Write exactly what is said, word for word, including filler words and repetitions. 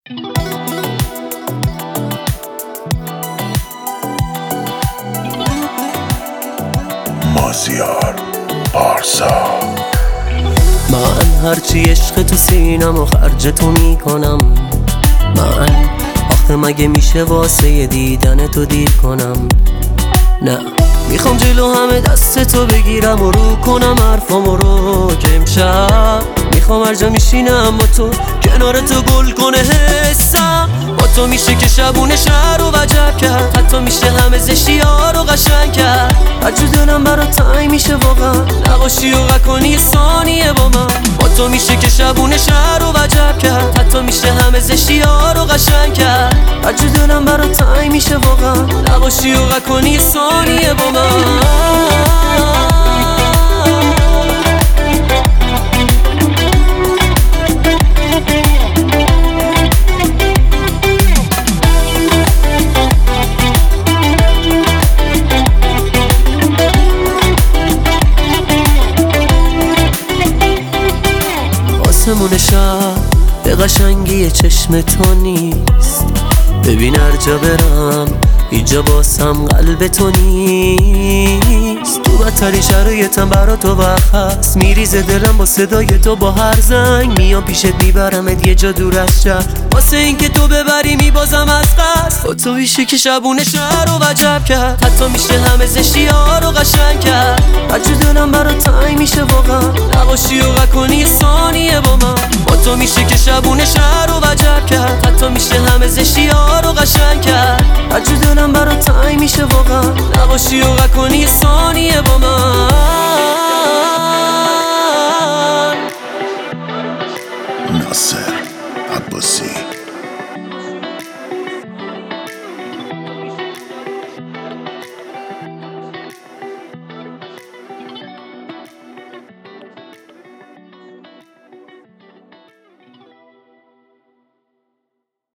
مازیار پارسا. من هرچی عشق تو سینم و خرج تو میکنم. من آخه مگه میشه واسه دیدن تو دیر کنم؟ نه میخوام جلو همه دست تو بگیرم و رو کنم حرفامو رو که امشب میخوام هر جا میشینم با تو کنار تو گل کنه حسم. با تو میشه که شبونه شهر رو وجب کرد، حتی میشه همه زشتی ها رو قشنگ کرد. هرجور دلم برات تنگ میشه واقعا نباشی و قکنی یه ثانیه با من. با تو میشه که شبونه شهر رو وجب کرد، حتی میشه همه زشتی ها رو قشنگ کرد. هرجور دلم برات تنگ میشه واقعا نباشی و قکنی یه ثانیه با من. آسمون شب به قشنگی چشم تو نیست. ببین هر جا برم اینجا باسم قلب تو نیست. تو بدترین شرایطم برا تو وقت هست، میریزه دلم با صدای تو با هر زنگ. میام پیشت میبرمت یه جا دور از شهر، واسه این که تو ببری میبازم از قصد. با تو میشه که شبونه شهر رو وجب کرد، حتی میشه همه زشتی ها رو قشنگ کرد. هرجور دلم برات تنگ میشه واقعا نباشی و قکنی یه ثانیه با من. با تو میشه که شبونه شهر رو وجب کرد، حتی میشه همه زشتی ها رو قشنگ کرد. هرجور دلم برات تنگ میشه واقعا نباشی و قکنی یه ثانیه با من. ناصر عباسی.